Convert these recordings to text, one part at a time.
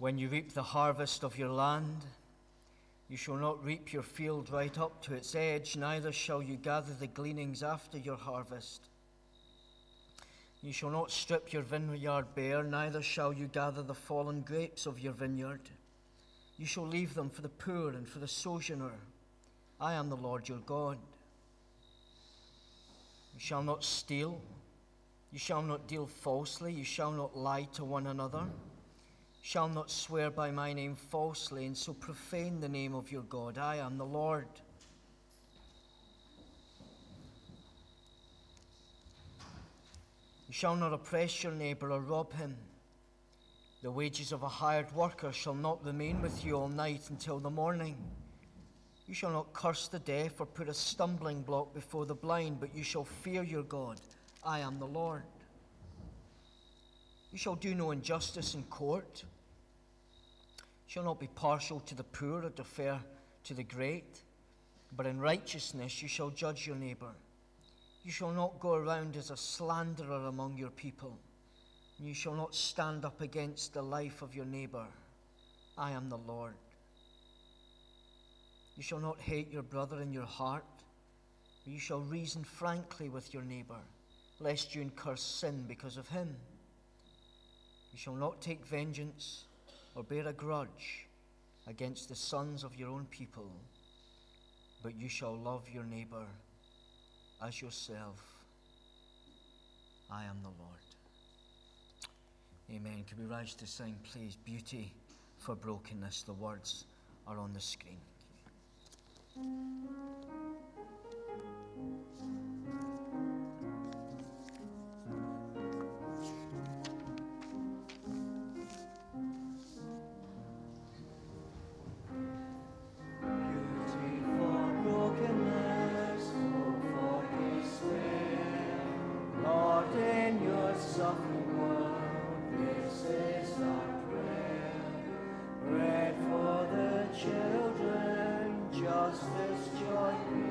When you reap the harvest of your land, you shall not reap your field right up to its edge, neither shall you gather the gleanings after your harvest. You shall not strip your vineyard bare, neither shall you gather the fallen grapes of your vineyard. You shall leave them for the poor and for the sojourner. I am the Lord your God. You shall not steal. You shall not deal falsely. You shall not lie to one another. You shall not swear by my name falsely, and so profane the name of your God. I am the Lord. You shall not oppress your neighbor or rob him. The wages of a hired worker shall not remain with you all night until the morning. You shall not curse the deaf or put a stumbling block before the blind, but you shall fear your God. I am the Lord. You shall do no injustice in court. You shall not be partial to the poor or defer to the great, but in righteousness you shall judge your neighbor. You shall not go around as a slanderer among your people. You shall not stand up against the life of your neighbor. I am the Lord. You shall not hate your brother in your heart, but you shall reason frankly with your neighbor, lest you incur sin because of him. You shall not take vengeance or bear a grudge against the sons of your own people, but you shall love your neighbor as yourself. I am the Lord. Amen. Can we rise to sing, please? Beauty for brokenness. The words are on the screen. Suffering world, this is our prayer. Bread for the children, justice, joy, peace.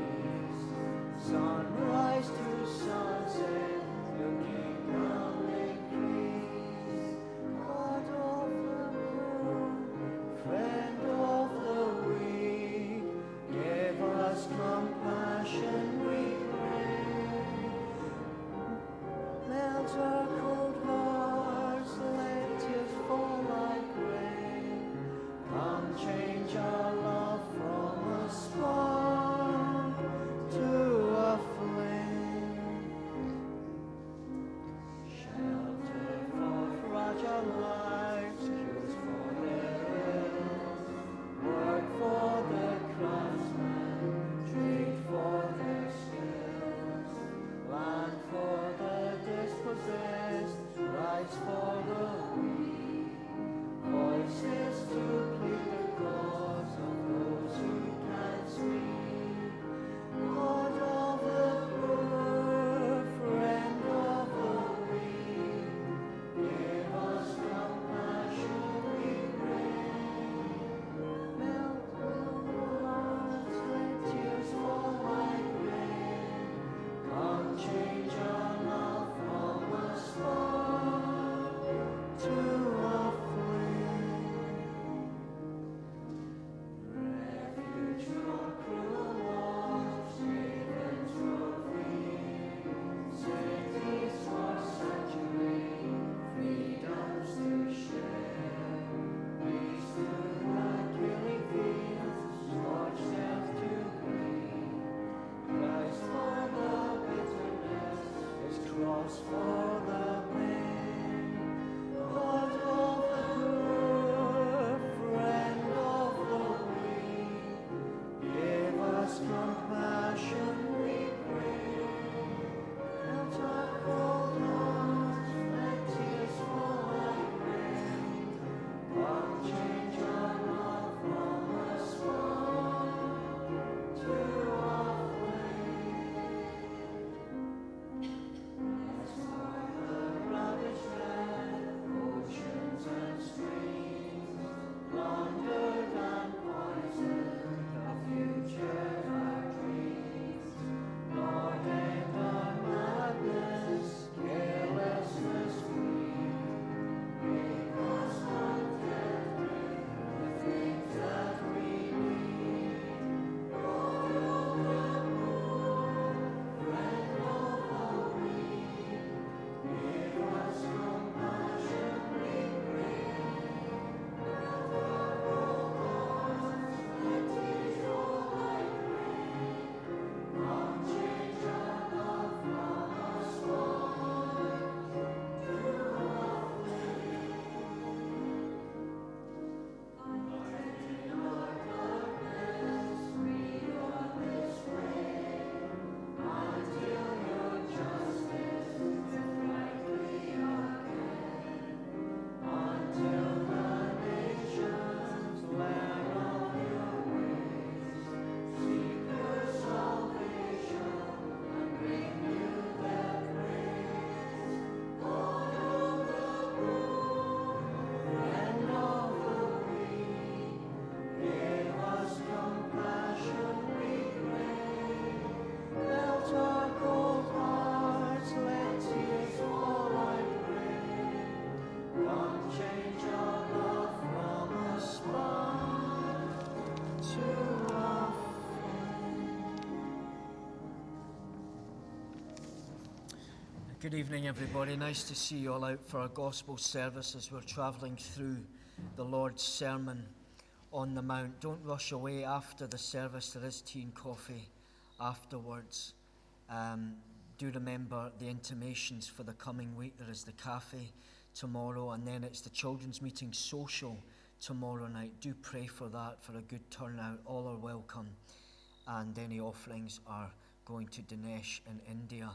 Good evening, everybody. Nice to see you all out for our gospel service as we're travelling through the Lord's Sermon on the Mount. Don't rush away after the service. There is tea and coffee afterwards. Do remember the intimations for the coming week. There is the cafe tomorrow, and then it's the children's meeting social tomorrow night. Do pray for that, for a good turnout. All are welcome, and any offerings are going to Dinesh in India.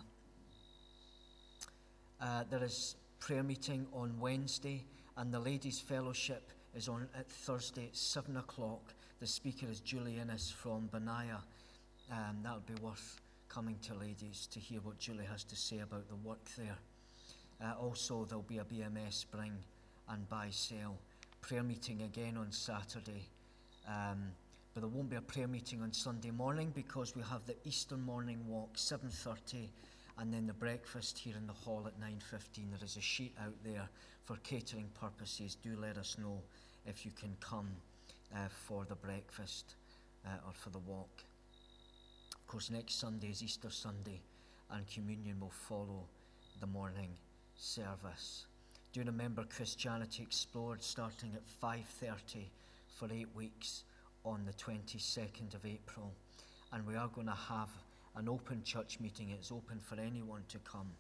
There is prayer meeting on Wednesday, and the ladies' fellowship is on at Thursday at 7 o'clock. The speaker is Julie Innes from Benaiah. That would be worth coming to, ladies, to hear what Julie has to say about the work there. Also, there'll be a BMS bring and buy sale prayer meeting again on Saturday. But there won't be a prayer meeting on Sunday morning because we have the Easter morning walk, 7:30, and then the breakfast here in the hall at 9:15. There is a sheet out there for catering purposes. Do let us know if you can come for the breakfast or for the walk. Of course, next Sunday is Easter Sunday, and communion will follow the morning service. Do remember Christianity Explored starting at 5:30 for 8 weeks on the 22nd of April. And we are going to have an open church meeting. It's open for anyone to come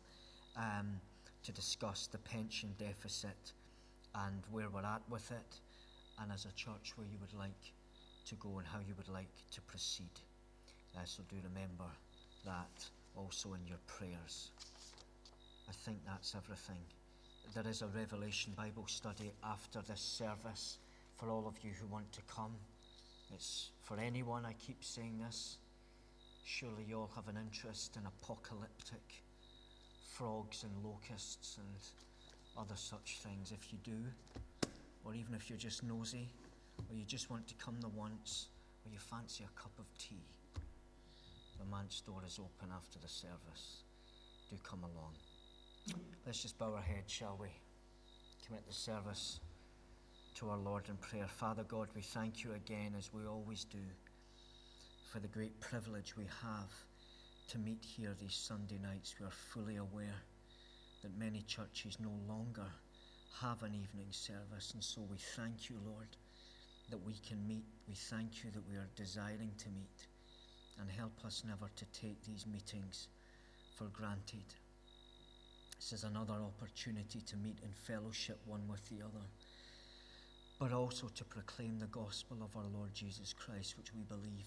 to discuss the pension deficit and where we're at with it, and as a church where you would like to go and how you would like to proceed. So do remember that also in your prayers. I think that's everything. There is a Revelation Bible study after this service for all of you who want to come. It's for anyone, I keep saying this. Surely you all have an interest in apocalyptic frogs and locusts and other such things. If you do, or even if you're just nosy, or you just want to come the once, or you fancy a cup of tea, the manse door is open after the service. Do come along. Let's just bow our heads, shall we? Commit the service to our Lord in prayer. Father God, we thank you again, as we always do, for the great privilege we have to meet here these Sunday nights. We are fully aware that many churches no longer have an evening service, and so we thank you, Lord, that we can meet. We thank you that we are desiring to meet, and help us never to take these meetings for granted. This is another opportunity to meet in fellowship one with the other, but also to proclaim the gospel of our Lord Jesus Christ, which we believe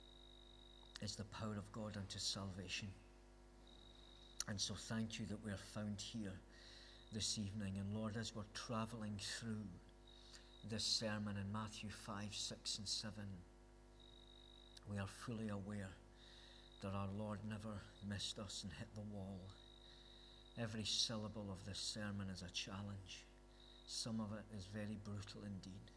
is the power of God unto salvation. And so thank you that we are found here this evening. And Lord, as we're travelling through this sermon in Matthew 5, 6 and 7, we are fully aware that our Lord never missed us and hit the wall. Every syllable of this sermon is a challenge. Some of it is very brutal indeed.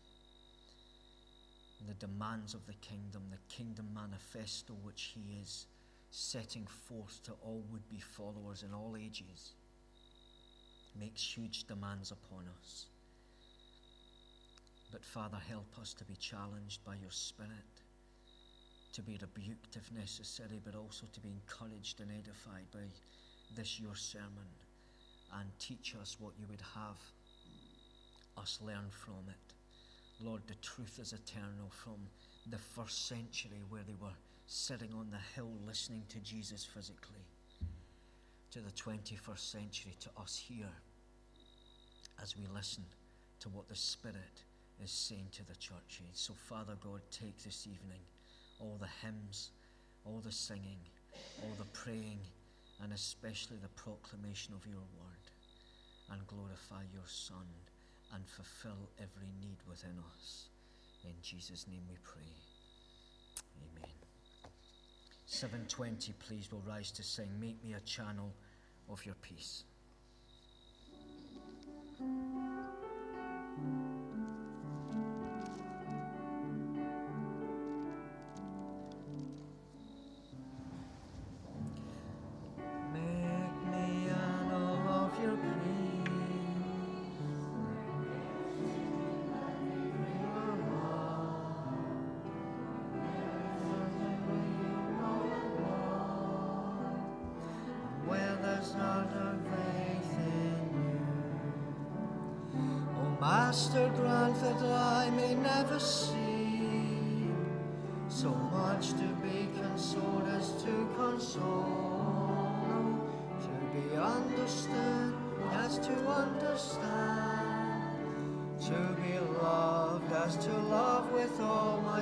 The demands of the kingdom manifesto which he is setting forth to all would-be followers in all ages, makes huge demands upon us. But Father, help us to be challenged by your Spirit, to be rebuked if necessary, but also to be encouraged and edified by this your sermon, and teach us what you would have us learn from it. Lord, the truth is eternal, from the first century where they were sitting on the hill listening to Jesus physically, to the 21st century, to us here as we listen to what the Spirit is saying to the churches. So Father God, take this evening all the hymns, all the singing, all the praying, and especially the proclamation of your word, and glorify your Son and fulfill every need within us. In Jesus' name we pray. Amen. 7:20, please, will rise to sing Make Me a Channel of Your Peace. us ardor faith in you. O Master, grant that I may never see so much to be consoled as to console, to be understood as to understand, to be loved as to love with all my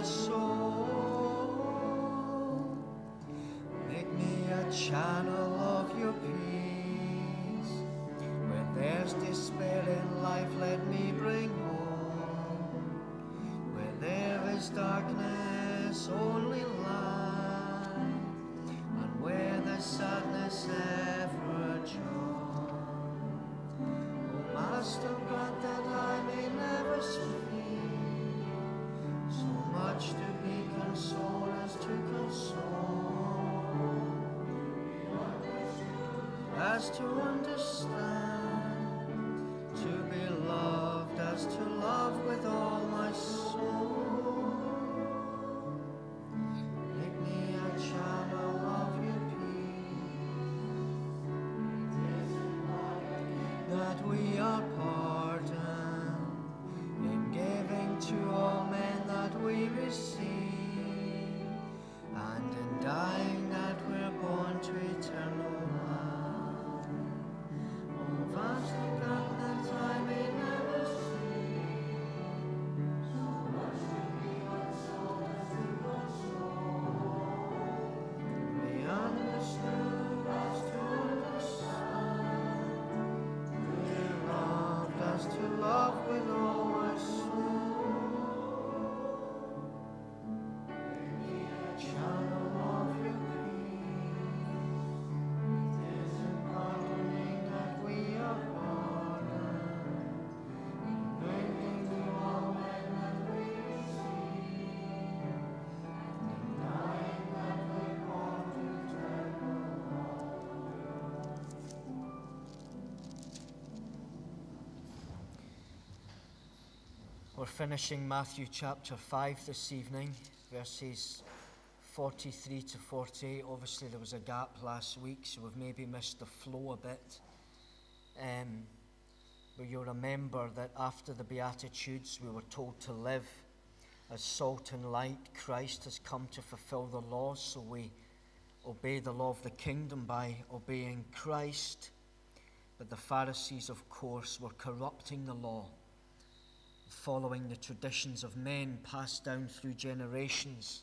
soul. Make me a channel of your peace. Where there's despair in life, let me bring hope. Where there is darkness, only light. And where there's sadness, ever joy. O Master, grant that I may never speak so much to be consoled as to console, as to understand, to be loved as to love with all my soul. Make me a channel of your peace, that we are pardoned in giving to all men that we receive, and in dying that we're born to eternal life. O vastly grant that I may never see so much to be consoled as to console, be understood as to understand, be loved as to love with all my soul. Make me a channel of your peace. It is in pardoning that we are pardoned, in bringing to all men that we receive, and in dying that we're born to eternal life. We're finishing Matthew chapter 5 this evening, verses 43 to 48. Obviously, there was a gap last week, so we've maybe missed the flow a bit. But you'll remember that after the Beatitudes, we were told to live as salt and light. Christ has come to fulfill the law, so we obey the law of the kingdom by obeying Christ. But the Pharisees, of course, were corrupting the law, following the traditions of men passed down through generations.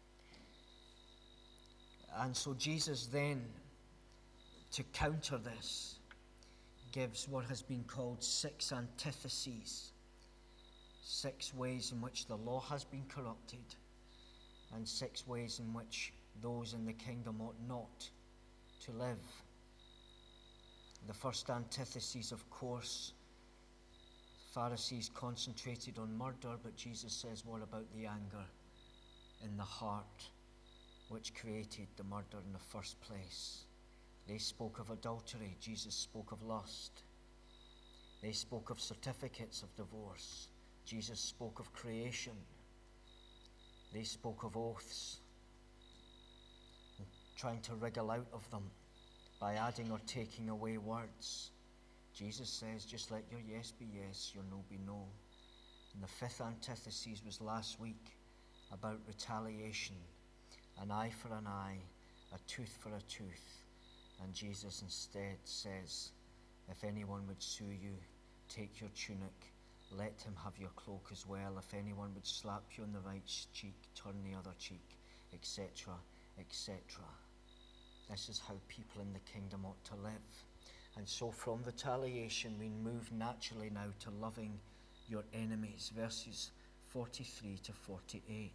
And so Jesus then, to counter this, gives what has been called 6 antitheses, 6 ways in which the law has been corrupted, and 6 ways in which those in the kingdom ought not to live. The first antithesis, of course, Pharisees concentrated on murder, but Jesus says, what about the anger in the heart which created the murder in the first place? They spoke of adultery. Jesus spoke of lust. They spoke of certificates of divorce. Jesus spoke of creation. They spoke of oaths, and trying to wriggle out of them by adding or taking away words. Jesus says, just let your yes be yes, your no be no. And the 5th antithesis was last week about retaliation. An eye for an eye, a tooth for a tooth. And Jesus instead says, if anyone would sue you, take your tunic, let him have your cloak as well. If anyone would slap you on the right cheek, turn the other cheek, etc., etc. This is how people in the kingdom ought to live. And so from retaliation, we move naturally now to loving your enemies, verses 43 to 48.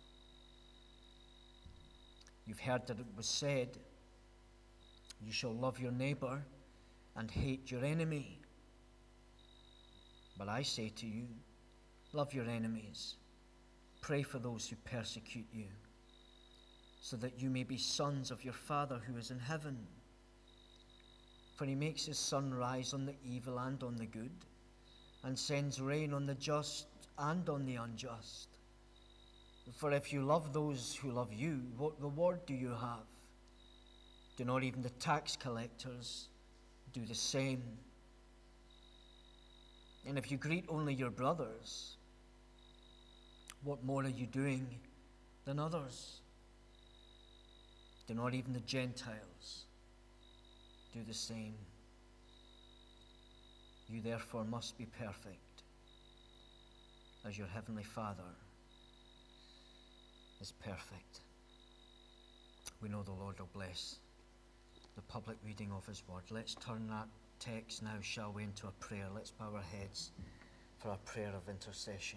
You've heard that it was said, you shall love your neighbor and hate your enemy. But I say to you, love your enemies, pray for those who persecute you, so that you may be sons of your Father who is in heaven. For he makes his sun rise on the evil and on the good, and sends rain on the just and on the unjust. For if you love those who love you, what reward do you have? Do not even the tax collectors do the same. And if you greet only your brothers, what more are you doing than others? Do not even the Gentiles do the same? You therefore must be perfect, as your heavenly Father is perfect. We know the Lord will bless the public reading of his word. Let's turn that text now, shall we, into a prayer. Let's bow our heads for a prayer of intercession.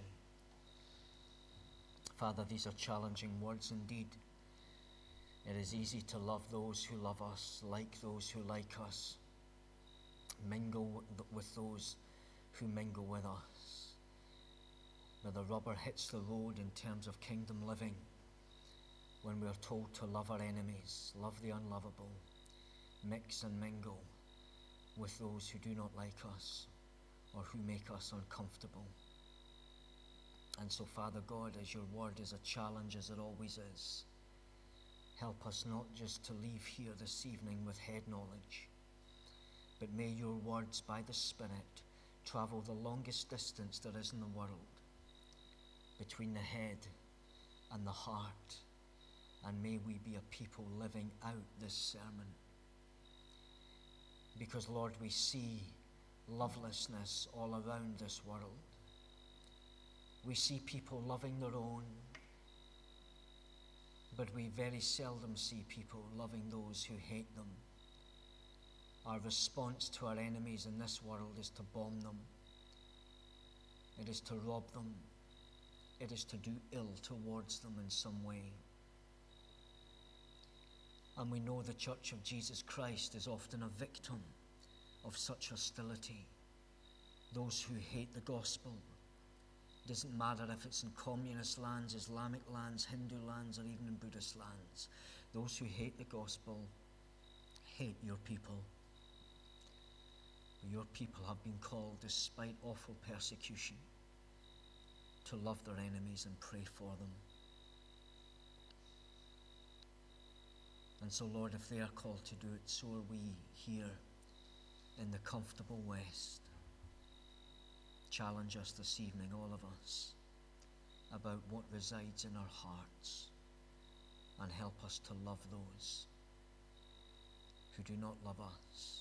Father, these are challenging words indeed. It is easy to love those who love us, like those who like us, mingle with those who mingle with us. Where the rubber hits the road in terms of kingdom living, when we are told to love our enemies, love the unlovable, mix and mingle with those who do not like us or who make us uncomfortable. And so, Father God, as your word is a challenge, as it always is, help us not just to leave here this evening with head knowledge, but may your words by the Spirit travel the longest distance there is in the world between the head and the heart, and may we be a people living out this sermon. Because, Lord, we see lovelessness all around this world. We see people loving their own, but we very seldom see people loving those who hate them. Our response to our enemies in this world is to bomb them. It is to rob them. It is to do ill towards them in some way. And we know the Church of Jesus Christ is often a victim of such hostility. Those who hate the gospel, it doesn't matter if it's in communist lands, Islamic lands, Hindu lands, or even in Buddhist lands. Those who hate the gospel hate your people. Your people have been called, despite awful persecution, to love their enemies and pray for them. And so, Lord, if they are called to do it, so are we here in the comfortable West. Challenge us this evening, all of us, about what resides in our hearts, and help us to love those who do not love us.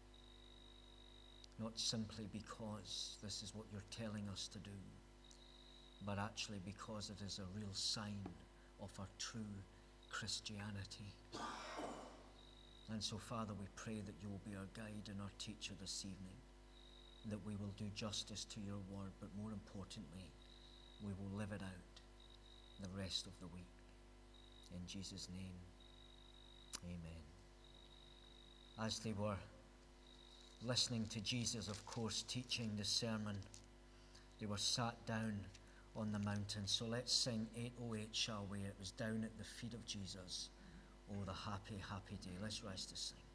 Not simply because this is what you're telling us to do, but actually because it is a real sign of our true Christianity. And so, Father, we pray that you will be our guide and our teacher this evening, that we will do justice to your word, but more importantly, we will live it out the rest of the week. In Jesus' name, amen. As they were listening to Jesus, of course, teaching the sermon, they were sat down on the mountain. So let's sing 808, shall we? It was down at the feet of Jesus. Oh, the happy, happy day. Let's rise to sing.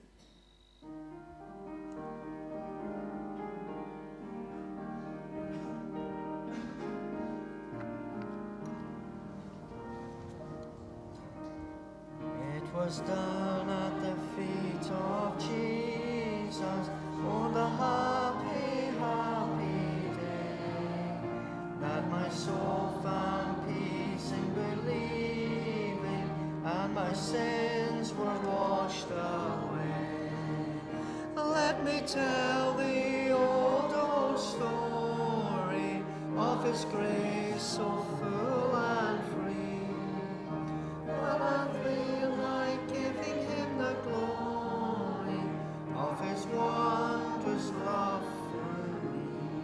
It was down at the feet of Jesus. Oh, the happy, happy day, that my soul found peace in believing, and my sins were washed away. Let me tell the old story of his grace so full and free. Well, I feel like giving him the glory of his wondrous love for me.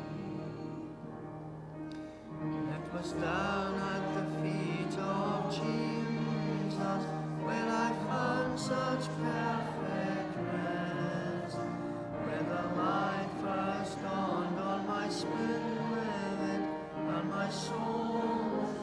It was down at the feet of Jesus when I found such perfect rest, where the light first dawned on my spirit and my soul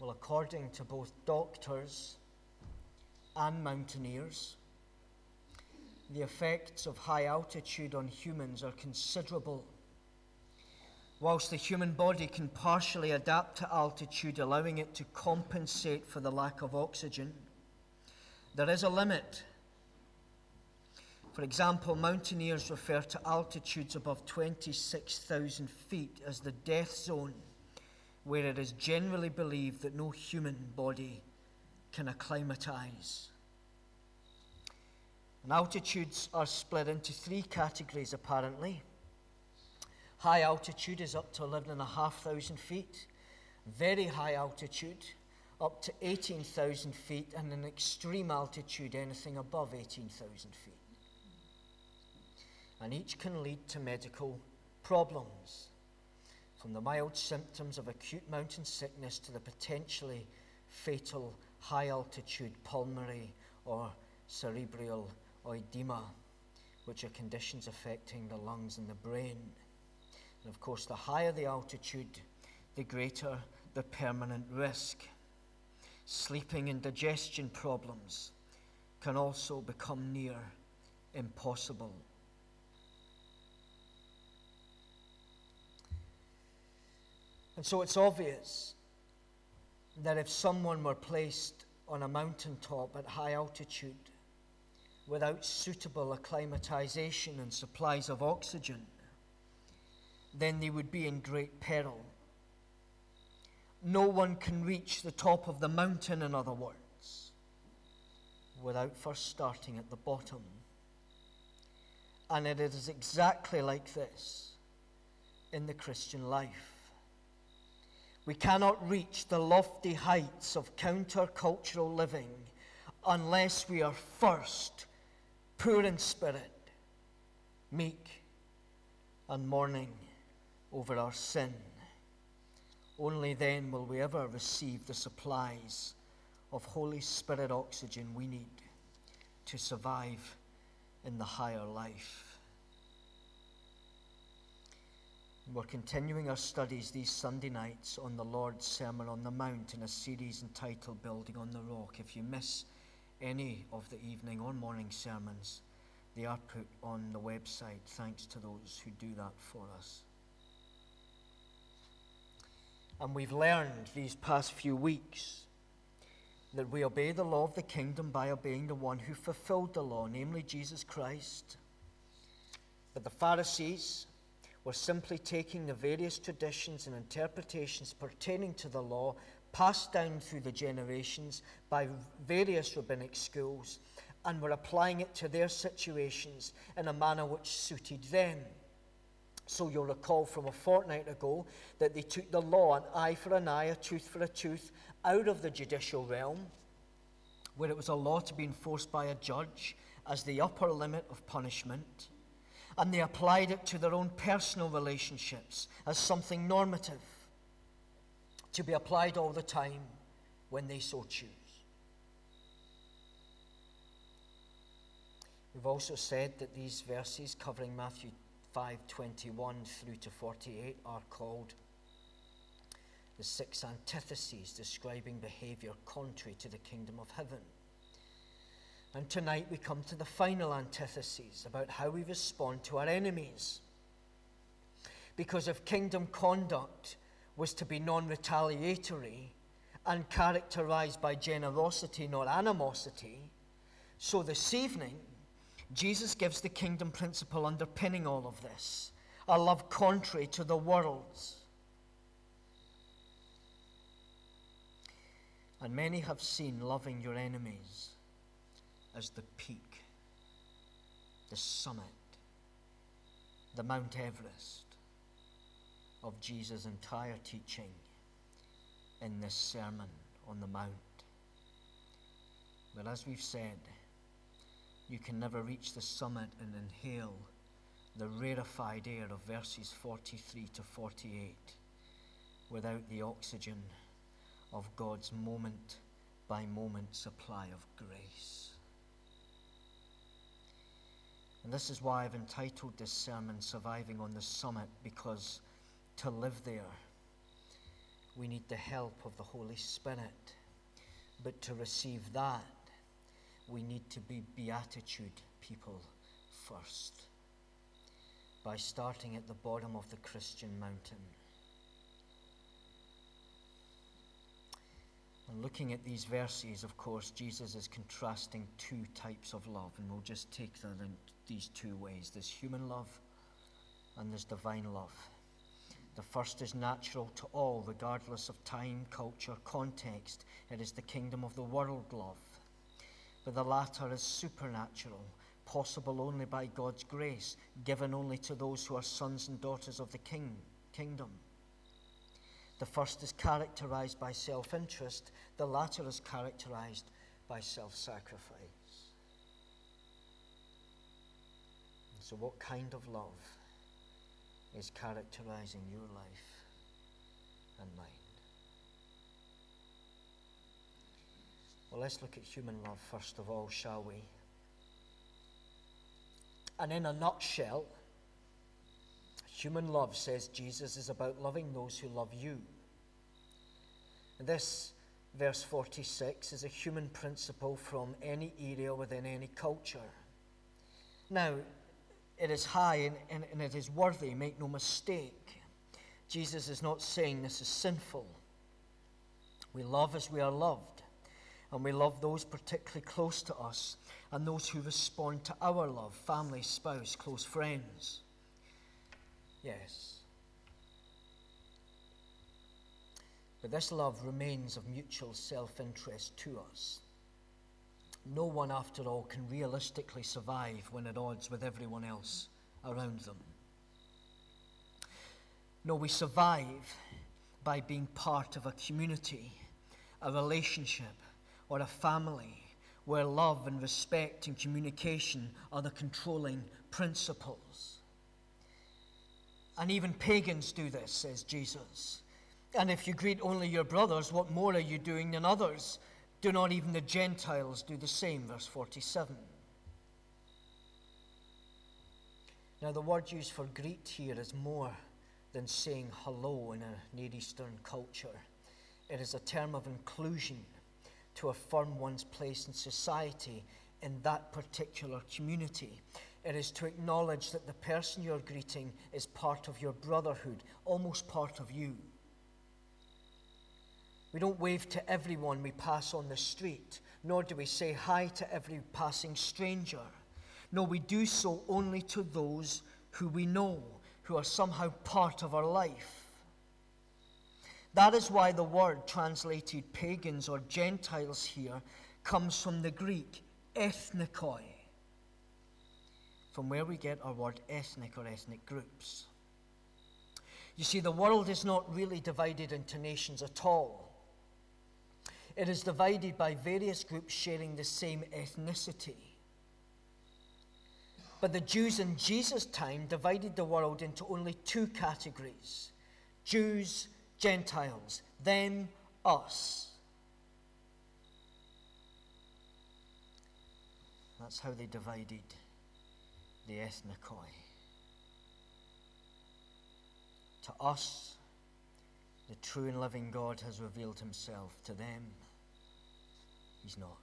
Well, according to both doctors and mountaineers, the effects of high altitude on humans are considerable. Whilst the human body can partially adapt to altitude, allowing it to compensate for the lack of oxygen, there is a limit. For example, mountaineers refer to altitudes above 26,000 feet as the death zone, where it is generally believed that no human body can acclimatize. And altitudes are split into three categories, apparently. High altitude is up to 11,500 feet. Very high altitude, up to 18,000 feet, and an extreme altitude, anything above 18,000 feet. And each can lead to medical problems, from the mild symptoms of acute mountain sickness to the potentially fatal high-altitude pulmonary or cerebral edema, which are conditions affecting the lungs and the brain. And of course, the higher the altitude, the greater the permanent risk. Sleeping and digestion problems can also become near impossible. And so it's obvious that if someone were placed on a mountaintop at high altitude without suitable acclimatization and supplies of oxygen, then they would be in great peril. No one can reach the top of the mountain, in other words, without first starting at the bottom. And it is exactly like this in the Christian life. We cannot reach the lofty heights of countercultural living unless we are first poor in spirit, meek, and mourning over our sin. Only then will we ever receive the supplies of Holy Spirit oxygen we need to survive in the higher life. We're continuing our studies these Sunday nights on the Lord's Sermon on the Mount in a series entitled Building on the Rock. If you miss any of the evening or morning sermons, they are put on the website, thanks to those who do that for us. And we've learned these past few weeks that we obey the law of the kingdom by obeying the one who fulfilled the law, namely Jesus Christ. But the Pharisees were simply taking the various traditions and interpretations pertaining to the law passed down through the generations by various rabbinic schools and were applying it to their situations in a manner which suited them. So you'll recall from a fortnight ago that they took the law, an eye for an eye, a tooth for a tooth, out of the judicial realm, where it was a law to be enforced by a judge as the upper limit of punishment, and they applied it to their own personal relationships as something normative, to be applied all the time when they so choose. We've also said that these verses covering Matthew 5:21 through to 48 are called the six antitheses describing behavior contrary to the kingdom of heaven. And tonight we come to the final antitheses about how we respond to our enemies. Because if kingdom conduct was to be non-retaliatory and characterized by generosity, not animosity, so this evening Jesus gives the kingdom principle underpinning all of this, a love contrary to the world's. And many have seen loving your enemies as the peak, the summit, the Mount Everest of Jesus' entire teaching in this Sermon on the Mount. But as we've said, you can never reach the summit and inhale the rarefied air of verses 43 to 48 without the oxygen of God's moment-by-moment supply of grace. And this is why I've entitled this sermon Surviving on the Summit, because to live there, we need the help of the Holy Spirit. But to receive that, we need to be beatitude people first, by starting at the bottom of the Christian mountain. And looking at these verses, of course, Jesus is contrasting two types of love, and we'll just take them in these two ways. There's human love and there's divine love. The first is natural to all, regardless of time, culture, context. It is the kingdom of the world love. But the latter is supernatural, possible only by God's grace, given only to those who are sons and daughters of the kingdom. The first is characterized by self-interest. The latter is characterized by self-sacrifice. So what kind of love is characterizing your life and mine? Well, let's look at human love first of all, shall we? And in a nutshell, human love, says Jesus, is about loving those who love you. And this, verse 46, is a human principle from any area within any culture. Now, it is high and it is worthy, make no mistake. Jesus is not saying this is sinful. We love as we are loved, and we love those particularly close to us and those who respond to our love, family, spouse, close friends. Yes. But this love remains of mutual self-interest to us. No one, after all, can realistically survive when at odds with everyone else around them. No, we survive by being part of a community, a relationship, or a family where love and respect and communication are the controlling principles. And even pagans do this, says Jesus. And if you greet only your brothers, what more are you doing than others? Do not even the Gentiles do the same? Verse 47. Now, the word used for greet here is more than saying hello in a Near Eastern culture. It is a term of inclusion to affirm one's place in society in that particular community. It is to acknowledge that the person you're greeting is part of your brotherhood, almost part of you. We don't wave to everyone we pass on the street, nor do we say hi to every passing stranger. No, we do so only to those who we know, who are somehow part of our life. That is why the word translated pagans or Gentiles here comes from the Greek ethnikoi, from where we get our word ethnic or ethnic groups. You see, the world is not really divided into nations at all. It is divided by various groups sharing the same ethnicity. But the Jews in Jesus' time divided the world into only two categories: Jews, Gentiles, them, us. That's how they divided the ethnikoi. To us, the true and living God has revealed himself. To them, he's not.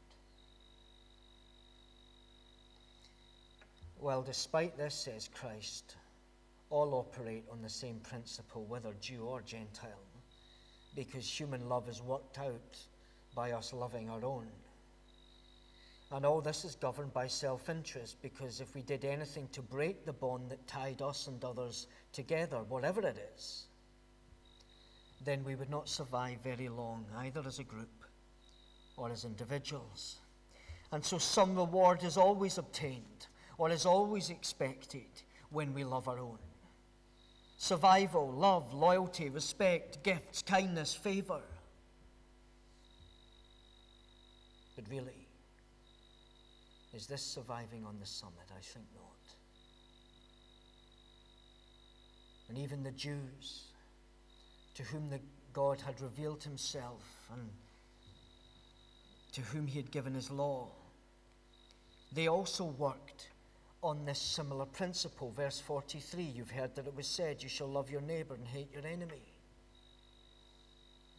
Well, despite this, says Christ, all operate on the same principle, whether Jew or Gentile, because human love is worked out by us loving our own. And all this is governed by self-interest, because if we did anything to break the bond that tied us and others together, whatever it is, then we would not survive very long, either as a group or as individuals. And so some reward is always obtained or is always expected when we love our own. Survival, love, loyalty, respect, gifts, kindness, favor. But really, is this surviving on the summit? I think not. And even the Jews, to whom God had revealed himself and to whom he had given his law, they also worked on this similar principle. Verse 43, you've heard that it was said, you shall love your neighbor and hate your enemy.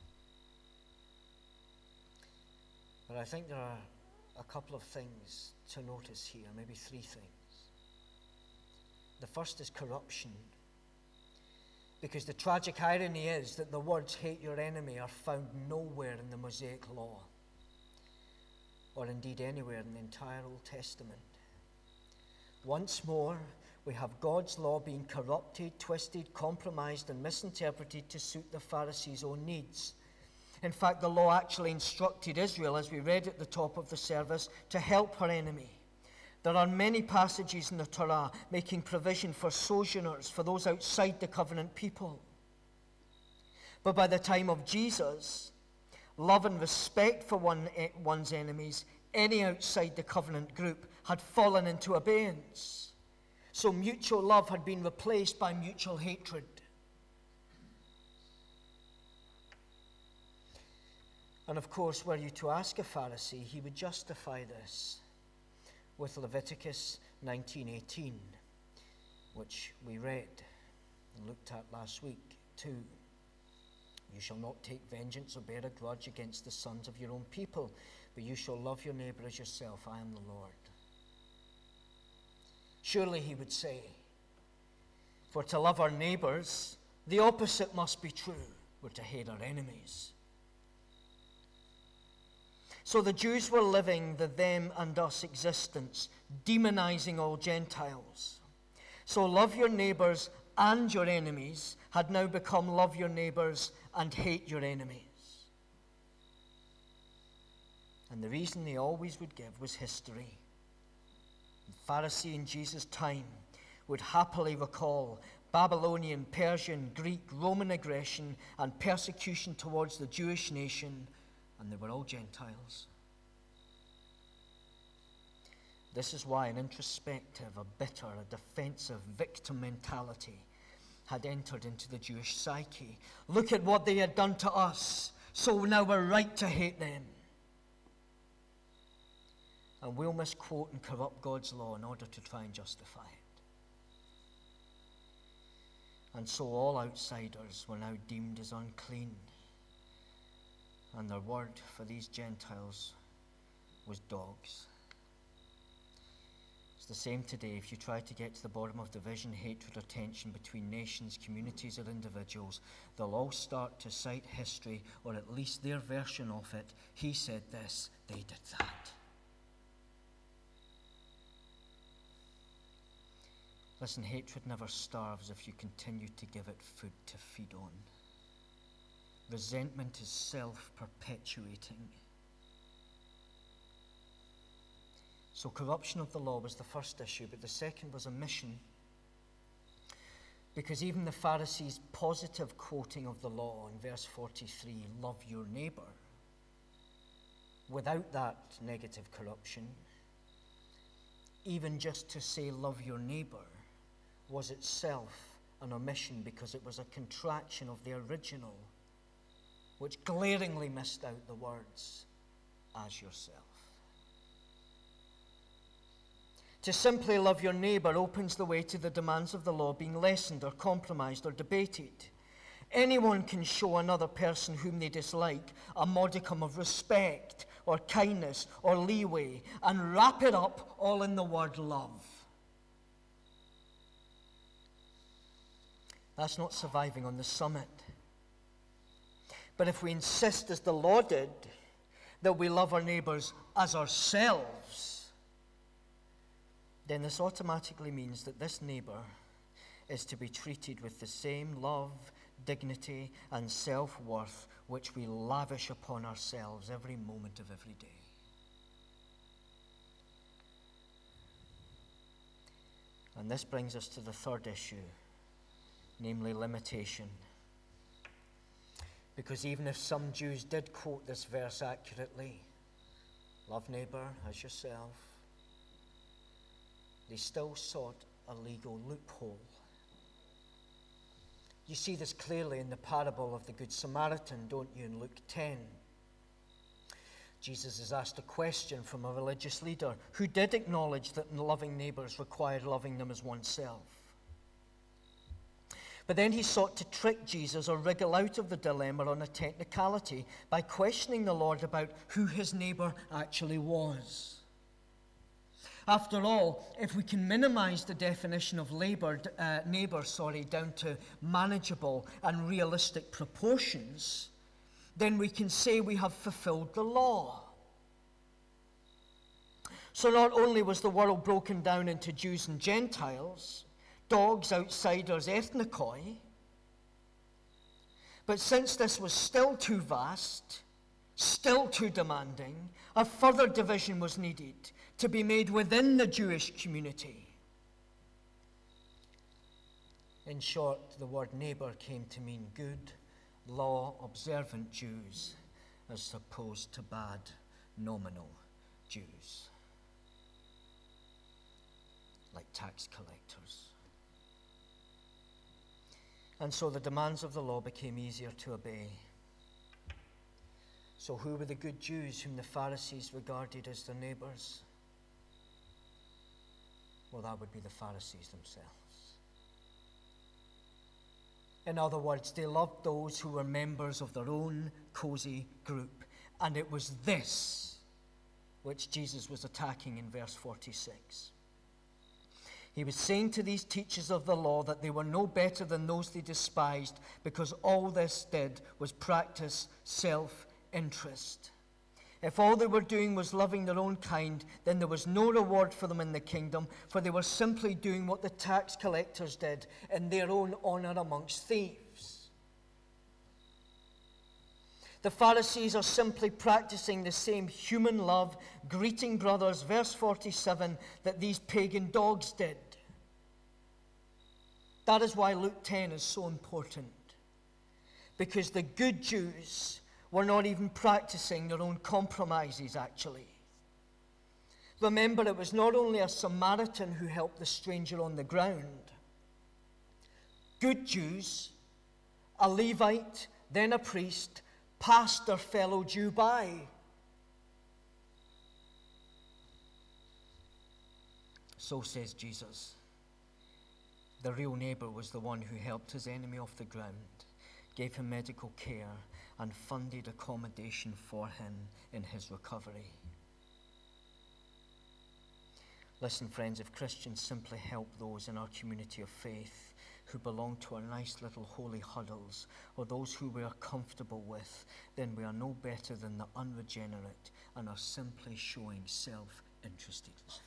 But I think there are a couple of things to notice here, maybe three things. The first is corruption. Because the tragic irony is that the words "hate your enemy" are found nowhere in the Mosaic Law, or indeed anywhere in the entire Old Testament. Once more, we have God's law being corrupted, twisted, compromised, and misinterpreted to suit the Pharisees' own needs. In fact, the law actually instructed Israel, as we read at the top of the service, to help her enemy. There are many passages in the Torah making provision for sojourners, for those outside the covenant people. But by the time of Jesus, love and respect for one's enemies, any outside the covenant group, had fallen into abeyance. So mutual love had been replaced by mutual hatred. And of course, were you to ask a Pharisee, he would justify this with Leviticus 19:18, which we read and looked at last week too. You shall not take vengeance or bear a grudge against the sons of your own people, but you shall love your neighbor as yourself. I am the Lord. Surely, he would say, for to love our neighbors, the opposite must be true. We're to hate our enemies. So the Jews were living the them and us existence, demonizing all Gentiles. So love your neighbors and your enemies had now become love your neighbors and hate your enemies. And the reason they always would give was history. The Pharisee in Jesus' time would happily recall Babylonian, Persian, Greek, Roman aggression and persecution towards the Jewish nation, and they were all Gentiles. This is why an introspective, a bitter, a defensive victim mentality had entered into the Jewish psyche. Look at what they had done to us, so now we're right to hate them. And we'll misquote and corrupt God's law in order to try and justify it. And so all outsiders were now deemed as unclean. And their word for these Gentiles was dogs. It's the same today. If you try to get to the bottom of division, hatred, or tension between nations, communities, or individuals, they'll all start to cite history, or at least their version of it. He said this, they did that. Listen, hatred never starves if you continue to give it food to feed on. Resentment is self-perpetuating. So corruption of the law was the first issue, but the second was omission. Because even the Pharisees' positive quoting of the law in verse 43, love your neighbor, without that negative corruption, even just to say love your neighbor was itself an omission, because it was a contraction of the original, which glaringly missed out the words, as yourself. To simply love your neighbor opens the way to the demands of the law being lessened or compromised or debated. Anyone can show another person whom they dislike a modicum of respect or kindness or leeway and wrap it up all in the word love. That's not surviving on the summit. But if we insist, as the law did, that we love our neighbors as ourselves, then this automatically means that this neighbor is to be treated with the same love, dignity, and self-worth which we lavish upon ourselves every moment of every day. And this brings us to the third issue, namely limitation. Because even if some Jews did quote this verse accurately, love neighbor as yourself, they still sought a legal loophole. You see this clearly in the parable of the Good Samaritan, don't you, in Luke 10. Jesus is asked a question from a religious leader who did acknowledge that loving neighbors required loving them as oneself. But then he sought to trick Jesus or wriggle out of the dilemma on a technicality by questioning the Lord about who his neighbor actually was. After all, if we can minimize the definition of neighbor down to manageable and realistic proportions, then we can say we have fulfilled the law. So not only was the world broken down into Jews and Gentiles, dogs, outsiders, ethnikoi, but since this was still too vast, still too demanding, a further division was needed to be made within the Jewish community. In short, the word neighbor came to mean good, law-observant Jews as opposed to bad, nominal Jews, like tax collectors. And so the demands of the law became easier to obey. So who were the good Jews whom the Pharisees regarded as their neighbors? Well, that would be the Pharisees themselves. In other words, they loved those who were members of their own cozy group. And it was this which Jesus was attacking in verse 46. He was saying to these teachers of the law that they were no better than those they despised, because all this did was practice self-interest. If all they were doing was loving their own kind, then there was no reward for them in the kingdom, for they were simply doing what the tax collectors did in their own honor amongst thieves. The Pharisees are simply practicing the same human love, greeting brothers, verse 47, that these pagan dogs did. That is why Luke 10 is so important. Because the good Jews were not even practicing their own compromises, actually. Remember, it was not only a Samaritan who helped the stranger on the ground. Good Jews, a Levite, then a priest, passed their fellow Jew by. So says Jesus. The real neighbor was the one who helped his enemy off the ground, gave him medical care, and funded accommodation for him in his recovery. Listen, friends, if Christians simply help those in our community of faith who belong to our nice little holy huddles, or those who we are comfortable with, then we are no better than the unregenerate and are simply showing self-interested love.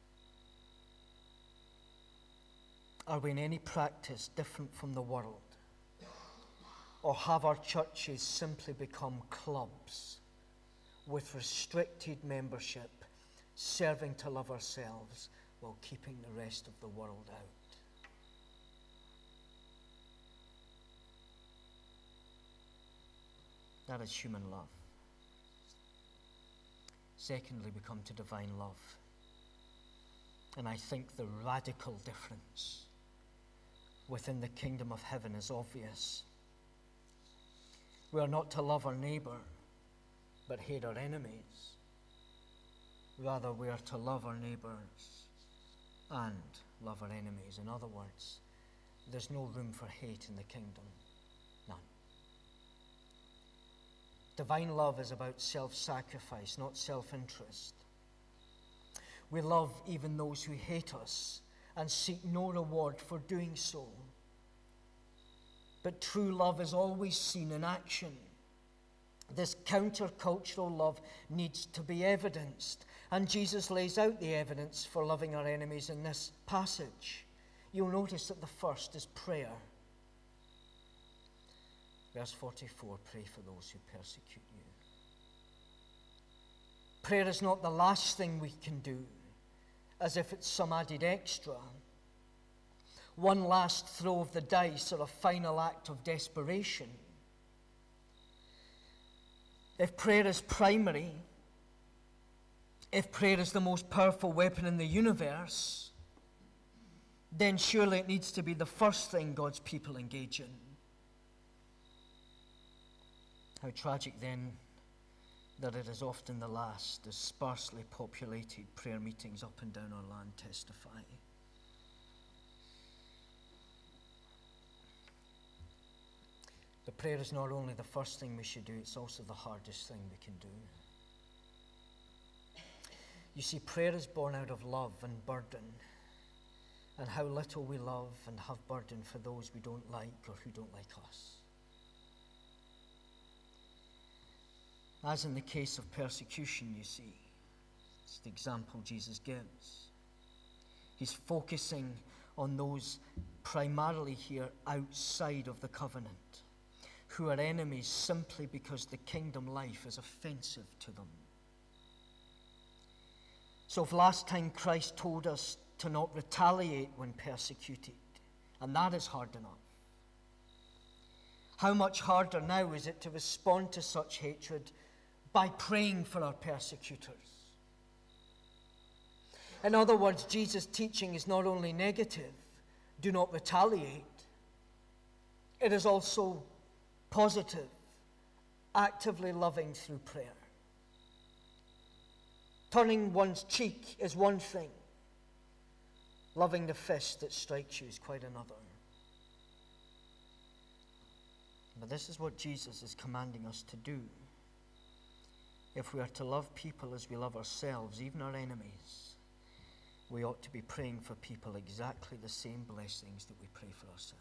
Are we in any practice different from the world? Or have our churches simply become clubs with restricted membership, serving to love ourselves while keeping the rest of the world out? That is human love. Secondly, we come to divine love. And I think the radical difference within the kingdom of heaven is obvious. We are not to love our neighbor, but hate our enemies. Rather, we are to love our neighbors and love our enemies. In other words, there's no room for hate in the kingdom. None. Divine love is about self-sacrifice, not self-interest. We love even those who hate us and seek no reward for doing so. But true love is always seen in action. This countercultural love needs to be evidenced. And Jesus lays out the evidence for loving our enemies in this passage. You'll notice that the first is prayer. Verse 44, pray for those who persecute you. Prayer is not the last thing we can do, as if it's some added extra. One last throw of the dice or a final act of desperation. If prayer is primary, if prayer is the most powerful weapon in the universe, then surely it needs to be the first thing God's people engage in. How tragic then that it is often the last, as sparsely populated prayer meetings up and down our land testify. The prayer is not only the first thing we should do, it's also the hardest thing we can do. You see, prayer is born out of love and burden, and how little we love and have burden for those we don't like or who don't like us. As in the case of persecution, you see, it's the example Jesus gives. He's focusing on those primarily here outside of the covenant, who are enemies simply because the kingdom life is offensive to them. So if last time Christ told us to not retaliate when persecuted, and that is hard enough, how much harder now is it to respond to such hatred by praying for our persecutors? In other words, Jesus' teaching is not only negative, do not retaliate, it is also positive, actively loving through prayer. Turning one's cheek is one thing. Loving the fist that strikes you is quite another. But this is what Jesus is commanding us to do. If we are to love people as we love ourselves, even our enemies, we ought to be praying for people exactly the same blessings that we pray for ourselves.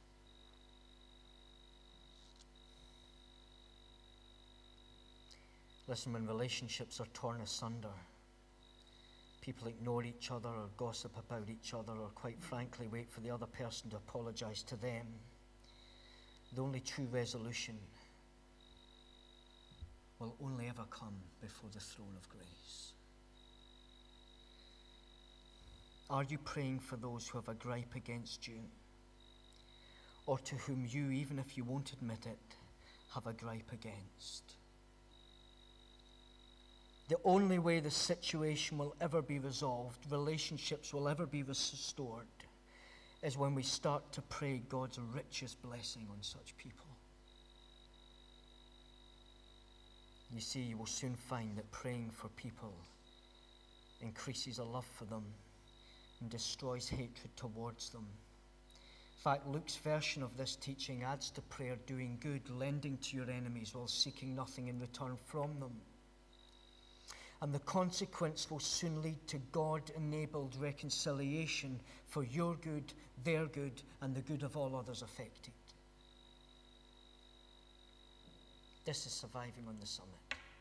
Listen, when relationships are torn asunder, people ignore each other or gossip about each other or, quite frankly, wait for the other person to apologize to them, the only true resolution will only ever come before the throne of grace. Are you praying for those who have a gripe against you, or to whom you, even if you won't admit it, have a gripe against? The only way the situation will ever be resolved, relationships will ever be restored, is when we start to pray God's richest blessing on such people. You see, you will soon find that praying for people increases a love for them and destroys hatred towards them. In fact, Luke's version of this teaching adds to prayer doing good, lending to your enemies while seeking nothing in return from them. And the consequence will soon lead to God-enabled reconciliation for your good, their good, and the good of all others affected. This is surviving on the summit.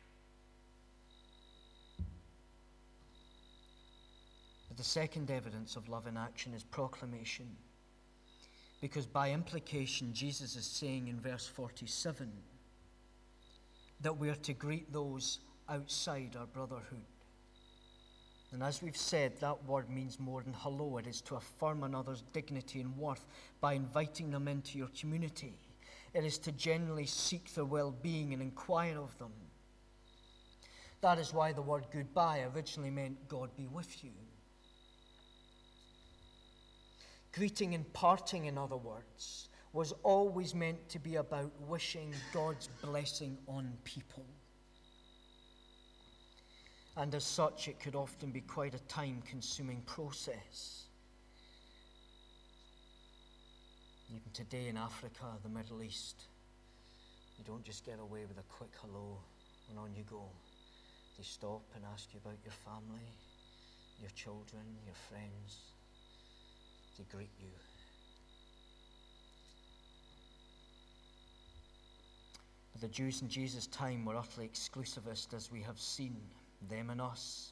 But the second evidence of love in action is proclamation. Because by implication, Jesus is saying in verse 47 that we are to greet those outside our brotherhood. And as we've said, that word means more than hello. It is to affirm another's dignity and worth by inviting them into your community. It is to genuinely seek their well-being and inquire of them. That is why the word goodbye originally meant God be with you. Greeting and parting, in other words, was always meant to be about wishing God's blessing on people. And as such, it could often be quite a time-consuming process. Even today in Africa, the Middle East, you don't just get away with a quick hello and on you go. They stop and ask you about your family, your children, your friends. They greet you. But the Jews in Jesus' time were utterly exclusivist, as we have seen, them and us.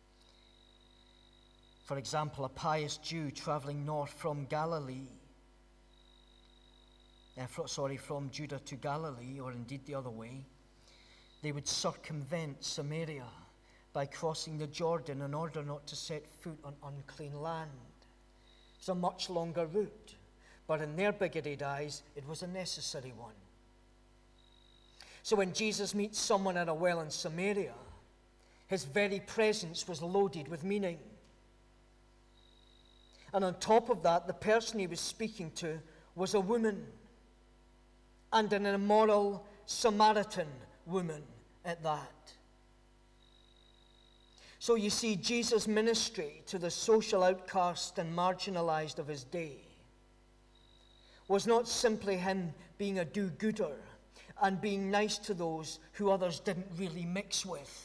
For example, a pious Jew traveling north from from Judah to Galilee, or indeed the other way, they would circumvent Samaria by crossing the Jordan in order not to set foot on unclean land. It's a much longer route, but in their bigoted eyes, it was a necessary one. So when Jesus meets someone at a well in Samaria, his very presence was loaded with meaning. And on top of that, the person he was speaking to was a woman, and an immoral Samaritan woman at that. So you see, Jesus' ministry to the social outcast and marginalized of his day was not simply him being a do-gooder and being nice to those who others didn't really mix with.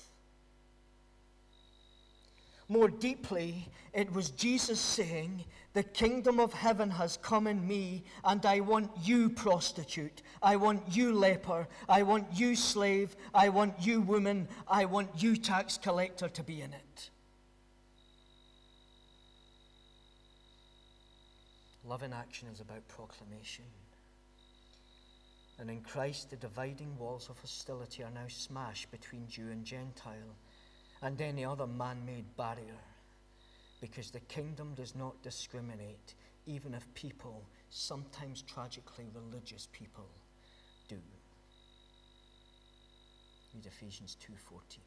More deeply, it was Jesus saying, "The kingdom of heaven has come in me, and I want you, prostitute. I want you, leper. I want you, slave. I want you, woman. I want you, tax collector, to be in it." Love in action is about proclamation. And in Christ, the dividing walls of hostility are now smashed between Jew and Gentile and any other man-made barrier, because the kingdom does not discriminate, even if people, sometimes tragically religious people, do. Read Ephesians 2:14.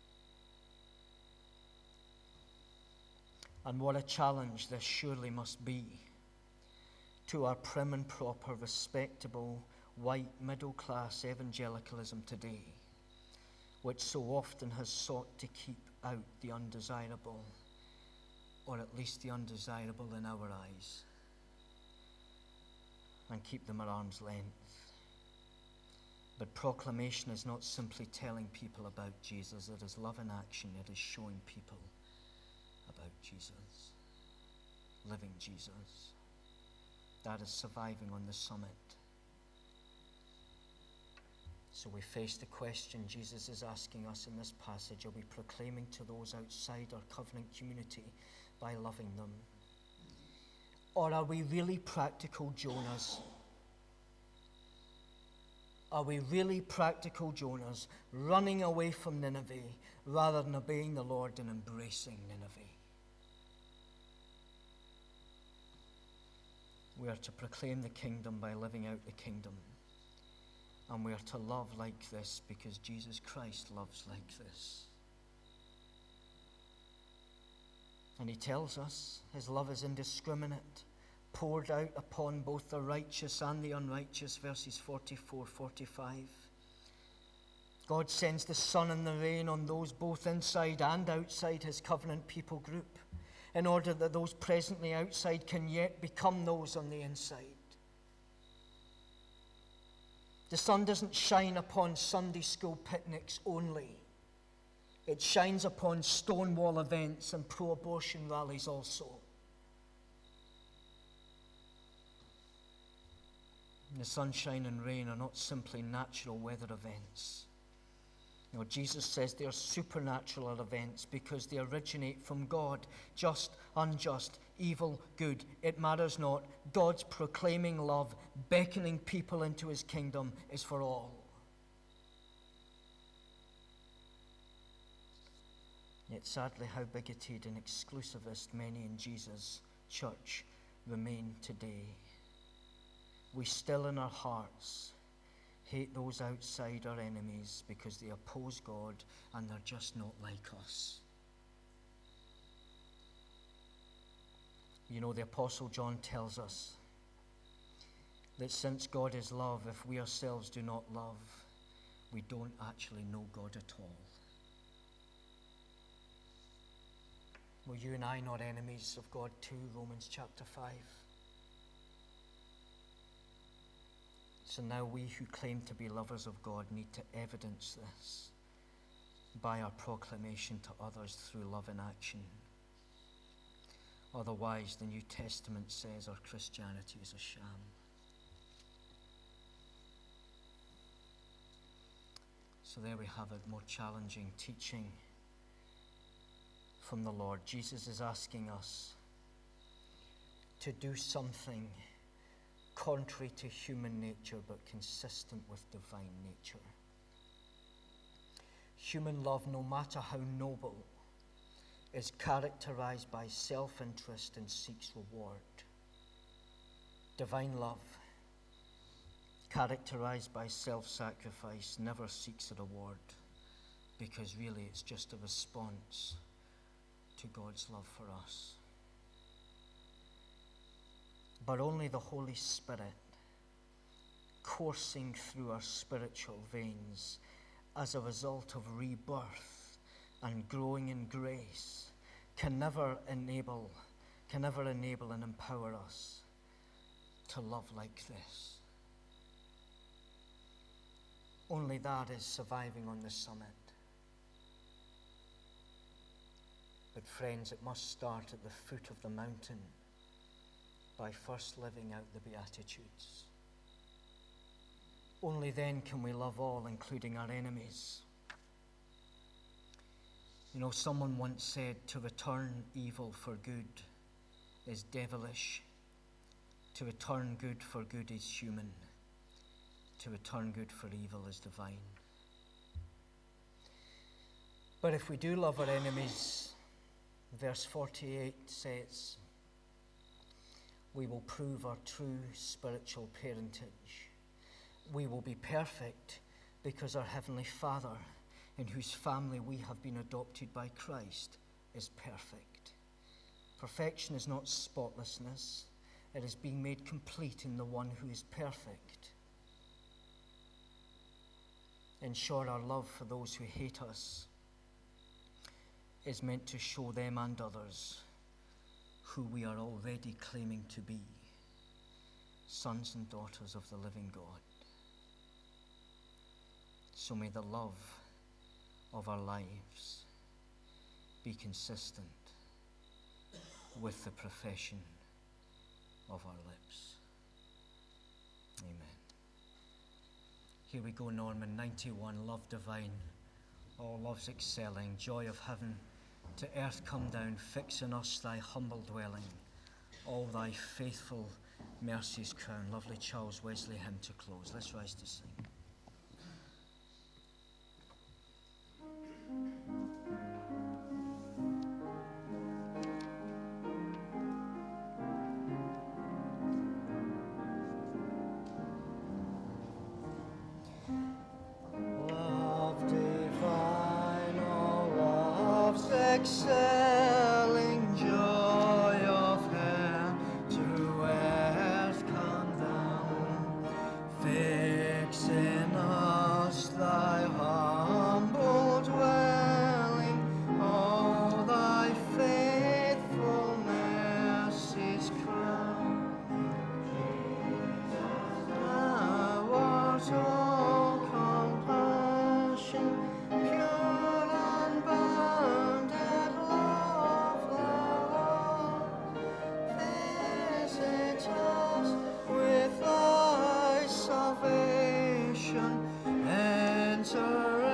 And what a challenge this surely must be to our prim and proper, respectable, white, middle-class evangelicalism today, which so often has sought to keep out the undesirable, or at least the undesirable in our eyes, and keep them at arm's length. But proclamation is not simply telling people about Jesus. It is love in action. It is showing people about Jesus, living Jesus. That is surviving on the summit. So we face the question Jesus is asking us in this passage: are we proclaiming to those outside our covenant community by loving them? Or are we really practical Jonahs? Are we really practical Jonahs, running away from Nineveh rather than obeying the Lord and embracing Nineveh? We are to proclaim the kingdom by living out the kingdom. And we are to love like this because Jesus Christ loves like this. And he tells us his love is indiscriminate, poured out upon both the righteous and the unrighteous, verses 44-45. God sends the sun and the rain on those both inside and outside his covenant people group, in order that those presently outside can yet become those on the inside. The sun doesn't shine upon Sunday school picnics only. It shines upon Stonewall events and pro-abortion rallies also. The sunshine and rain are not simply natural weather events. No, Jesus says they are supernatural events because they originate from God. Just, unjust, evil, good, it matters not. God's proclaiming love, beckoning people into his kingdom, is for all. Yet sadly, how bigoted and exclusivist many in Jesus' church remain today. We still in our hearts hate those outside our enemies because they oppose God and they're just not like us. You know, the Apostle John tells us that since God is love, if we ourselves do not love, we don't actually know God at all. Were you and I not enemies of God too? Romans chapter 5. So now we who claim to be lovers of God need to evidence this by our proclamation to others through love in action. Otherwise, the New Testament says our Christianity is a sham. So there we have it, more challenging teaching from the Lord. Jesus is asking us to do something contrary to human nature, but consistent with divine nature. Human love, no matter how noble, is characterized by self-interest and seeks reward. Divine love, characterized by self-sacrifice, never seeks a reward, because really it's just a response to God's love for us. But only the Holy Spirit, coursing through our spiritual veins as a result of rebirth and growing in grace, can never enable and empower us to love like this. Only that is surviving on the summit. But friends, it must start at the foot of the mountain by first living out the Beatitudes. Only then can we love all, including our enemies. You know, someone once said, to return evil for good is devilish. To return good for good is human. To return good for evil is divine. But if we do love our enemies, verse 48 says, we will prove our true spiritual parentage. We will be perfect because our Heavenly Father, in whose family we have been adopted by Christ, is perfect. Perfection is not spotlessness. It is being made complete in the one who is perfect. In short, our love for those who hate us is meant to show them and others who we are already claiming to be, sons and daughters of the living God. So may the love of our lives be consistent with the profession of our lips. Amen. Here we go, Norman, 91, love divine, all love's excelling, joy of heaven to earth come down, fix in us thy humble dwelling, all thy faithful mercies crown. Lovely Charles Wesley hymn to close. Let's rise to sing. Excelling joy of heaven to earth come down, fix in us thy humble dwelling, all thy faithful mercies crown. Thou art all compassion, pure and bounded. With thy salvation, enter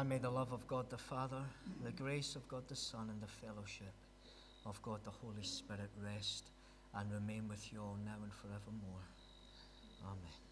And may the love of God the Father, the grace of God the Son, and the fellowship of God the Holy Spirit rest and remain with you all now and forevermore. Amen.